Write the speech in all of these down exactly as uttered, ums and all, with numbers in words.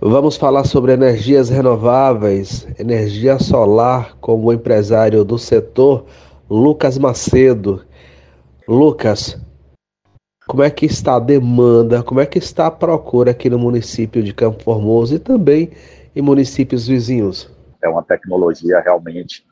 Vamos falar sobre energias renováveis, energia solar, com o empresário do setor, Lucas Macedo. Lucas, como é que está a demanda, como é que está a procura aqui no município de Campo Formoso e também em municípios vizinhos? É uma tecnologia realmente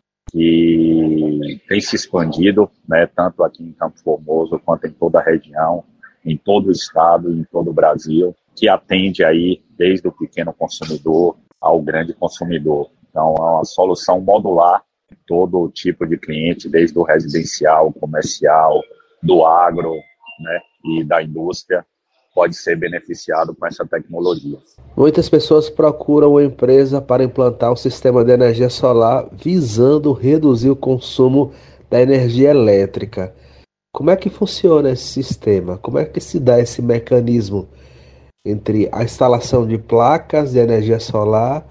que tem se expandido, né, tanto aqui em Campo Formoso quanto em toda a região, em todo o estado e em todo o Brasil, que atende aí desde o pequeno consumidor ao grande consumidor. Então, é uma solução modular para todo tipo de cliente, desde o residencial, comercial, do agro, né, e da indústria, pode ser beneficiado com essa tecnologia. Muitas pessoas procuram uma empresa para implantar um sistema de energia solar visando reduzir o consumo da energia elétrica. Como é que funciona esse sistema? Como é que se dá esse mecanismo entre a instalação de placas de energia solar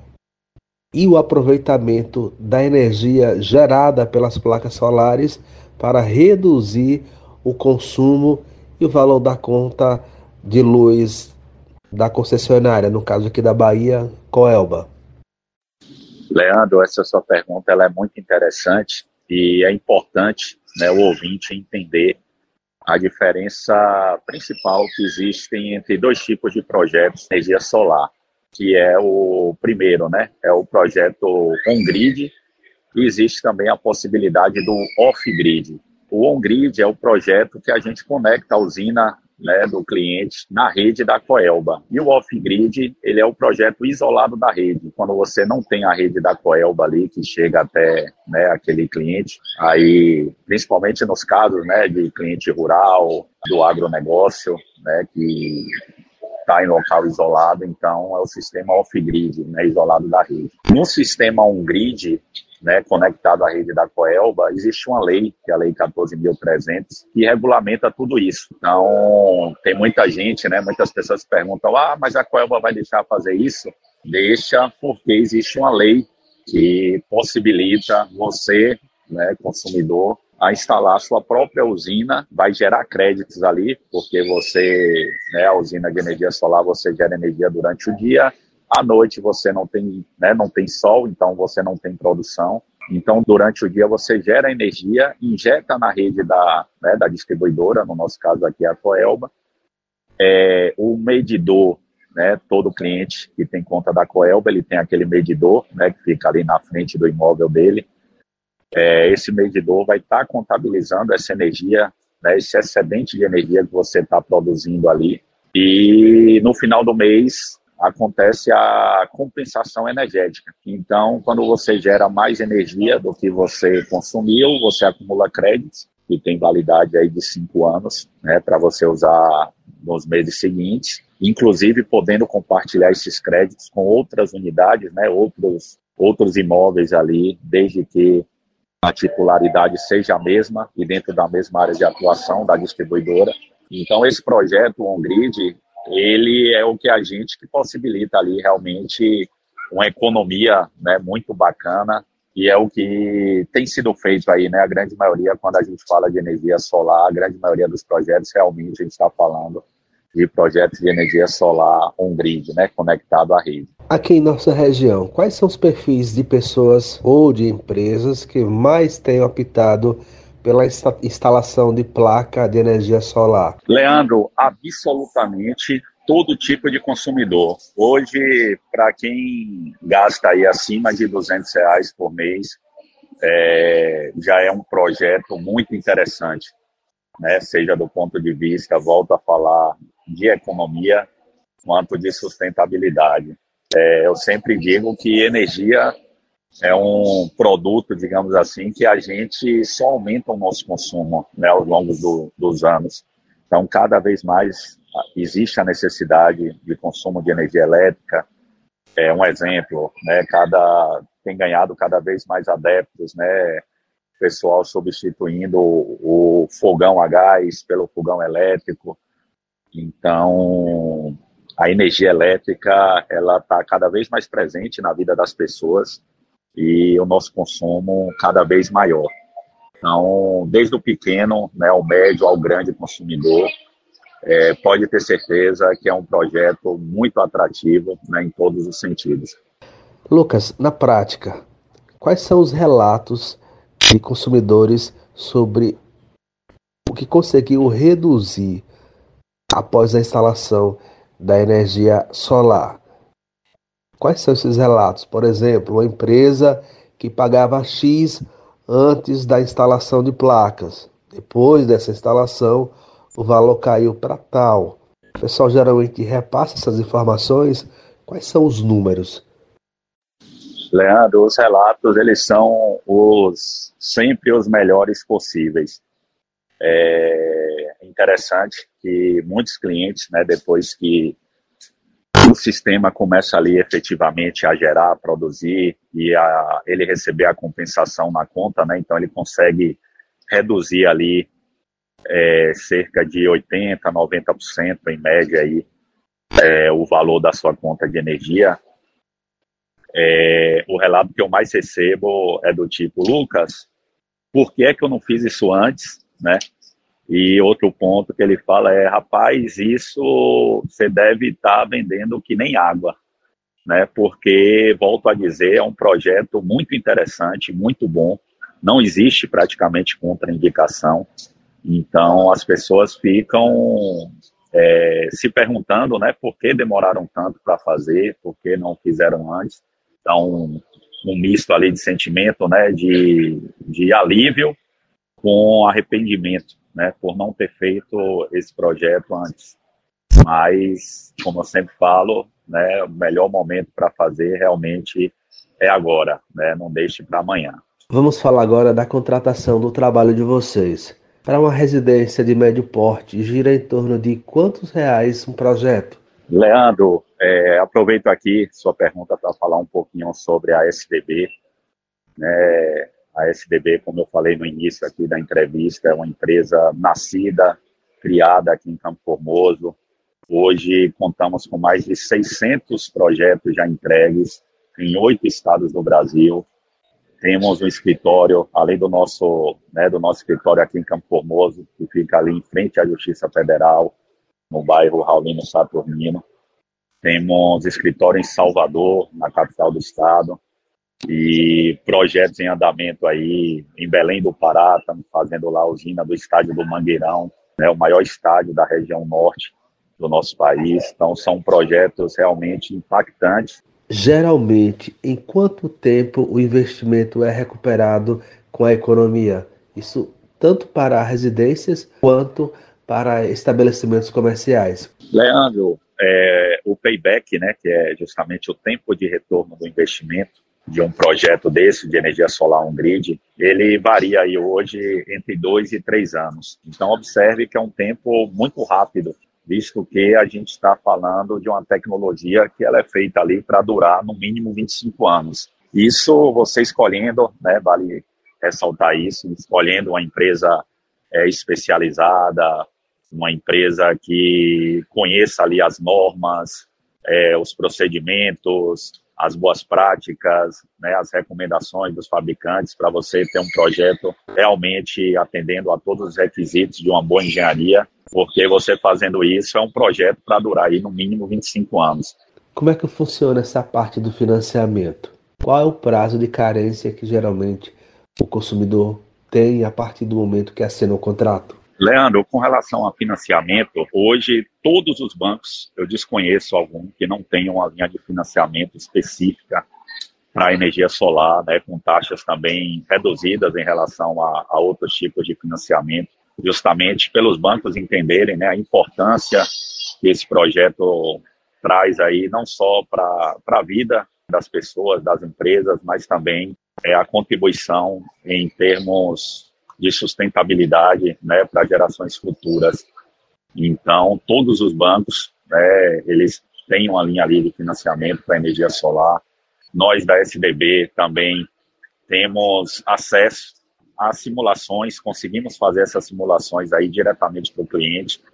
e o aproveitamento da energia gerada pelas placas solares para reduzir o consumo e o valor da conta de luz da concessionária, no caso aqui da Bahia, Coelba? Leandro, essa sua pergunta ela é muito interessante e é importante, né, o ouvinte entender a diferença principal que existe entre dois tipos de projetos de energia solar, que é o primeiro, né, é o projeto on-grid, e existe também a possibilidade do off-grid. O on-grid é o projeto que a gente conecta a usina, né, do cliente na rede da Coelba. E o off-grid, ele é o projeto isolado da rede. Quando você não tem a rede da Coelba ali, que chega até, né, aquele cliente, aí, principalmente nos casos, né, de cliente rural, do agronegócio, né, que está em local isolado, então é o sistema off-grid, né, isolado da rede. No sistema on-grid, né, conectado à rede da Coelba, existe uma lei, que é a Lei quatorze mil e trezentos, que regulamenta tudo isso. Então, tem muita gente, né, muitas pessoas perguntam, ah, mas a Coelba vai deixar fazer isso? Deixa, porque existe uma lei que possibilita você, né, consumidor, a instalar a sua própria usina, vai gerar créditos ali, porque você, né, a usina de energia solar, você gera energia durante o dia, à noite você não tem, né, não tem sol, então você não tem produção. Então, durante o dia você gera energia, injeta na rede da, né, da distribuidora, no nosso caso aqui é a Coelba. É, o medidor, né, todo cliente que tem conta da Coelba, ele tem aquele medidor, né, que fica ali na frente do imóvel dele. É, esse medidor vai estar tá contabilizando essa energia, né, esse excedente de energia que você está produzindo ali. E no final do mês acontece a compensação energética. Então, quando você gera mais energia do que você consumiu, você acumula créditos, que tem validade aí de cinco anos, né, para você usar nos meses seguintes, inclusive podendo compartilhar esses créditos com outras unidades, né, outros, outros imóveis ali, desde que a titularidade seja a mesma e dentro da mesma área de atuação da distribuidora. Então, esse projeto on-grid, ele é o que a gente que possibilita ali realmente uma economia, né, muito bacana, e é o que tem sido feito aí, né, a grande maioria, quando a gente fala de energia solar, a grande maioria dos projetos realmente a gente está falando de projetos de energia solar on-grid, né, conectado à rede. Aqui em nossa região, quais são os perfis de pessoas ou de empresas que mais têm optado pela insta- instalação de placa de energia solar? Leandro, absolutamente todo tipo de consumidor. Hoje, para quem gasta aí acima de duzentos reais por mês, é, já é um projeto muito interessante, né? Seja do ponto de vista, volto a falar, de economia, quanto de sustentabilidade. É, eu sempre digo que energia é um produto, digamos assim, que a gente só aumenta o nosso consumo, né, ao longo do, dos anos. Então, cada vez mais existe a necessidade de consumo de energia elétrica. É um exemplo, né, cada, tem ganhado cada vez mais adeptos, né, pessoal substituindo o, o fogão a gás pelo fogão elétrico. Então, a energia elétrica ela está cada vez mais presente na vida das pessoas e o nosso consumo cada vez maior. Então, desde o pequeno, né, ao médio, ao grande consumidor, é, pode ter certeza que é um projeto muito atrativo, né, em todos os sentidos. Lucas, na prática, quais são os relatos de consumidores sobre o que conseguiu reduzir após a instalação da energia solar? Quais são esses relatos? Por exemplo, uma empresa que pagava X antes da instalação de placas. Depois dessa instalação, o valor caiu para tal. O pessoal geralmente repassa essas informações. Quais são os números? Leandro, os relatos, eles são os, sempre os melhores possíveis. É interessante que muitos clientes, né, depois que o sistema começa ali efetivamente a gerar, a produzir e a, ele receber a compensação na conta, né, então ele consegue reduzir ali é, cerca de oitenta por cento, noventa por cento em média aí, é, o valor da sua conta de energia. É, o relato que eu mais recebo é do tipo, Lucas, por que é que eu não fiz isso antes, né? E outro ponto que ele fala é, rapaz, isso você deve estar vendendo que nem água, né? Porque, volto a dizer, é um projeto muito interessante, muito bom, não existe praticamente contraindicação, então as pessoas ficam é, se perguntando, né, por que demoraram tanto para fazer, por que não fizeram antes. Então, um, um misto ali de sentimento, né, de, de alívio com arrependimento, né, por não ter feito esse projeto antes. Mas, como eu sempre falo, né, o melhor momento para fazer realmente é agora, né, não deixe para amanhã. Vamos falar agora da contratação do trabalho de vocês. Para uma residência de médio porte, gira em torno de quantos reais um projeto? Leandro, é, aproveito aqui sua pergunta para falar um pouquinho sobre a S D B, né? A S D B, como eu falei no início aqui da entrevista, é uma empresa nascida, criada aqui em Campo Formoso. Hoje contamos com mais de seiscentos projetos já entregues em oito estados do Brasil. Temos um escritório, além do nosso, né, do nosso escritório aqui em Campo Formoso, que fica ali em frente à Justiça Federal, no bairro Raulino Saturnino. Temos escritório em Salvador, na capital do estado, e projetos em andamento aí em Belém do Pará, estamos fazendo lá a usina do estádio do Mangueirão, né, o maior estádio da região norte do nosso país. Então, são projetos realmente impactantes. Geralmente, em quanto tempo o investimento é recuperado com a economia? Isso tanto para residências quanto para estabelecimentos comerciais. Leandro, é, o payback, né, que é justamente o tempo de retorno do investimento de um projeto desse, de energia solar on-grid, ele varia aí hoje entre dois e três anos. Então, observe que é um tempo muito rápido, visto que a gente está falando de uma tecnologia que ela é feita ali para durar no mínimo vinte e cinco anos. Isso você escolhendo, né, vale ressaltar isso, escolhendo uma empresa é, especializada, uma empresa que conheça ali as normas, é, os procedimentos, as boas práticas, né, as recomendações dos fabricantes para você ter um projeto realmente atendendo a todos os requisitos de uma boa engenharia, porque você fazendo isso é um projeto para durar aí no mínimo vinte e cinco anos. Como é que funciona essa parte do financiamento? Qual é o prazo de carência que geralmente o consumidor tem a partir do momento que assina o contrato? Leandro, com relação a financiamento, hoje todos os bancos, eu desconheço algum que não tenham uma linha de financiamento específica para a energia solar, né, com taxas também reduzidas em relação a, a outros tipos de financiamento, justamente pelos bancos entenderem, né, a importância que esse projeto traz aí, não só para a vida das pessoas, das empresas, mas também é, a contribuição em termos de sustentabilidade, né, para gerações futuras. Então, todos os bancos, né, eles têm uma linha ali de financiamento para energia solar. Nós da S D B também temos acesso às simulações, conseguimos fazer essas simulações aí diretamente para o cliente,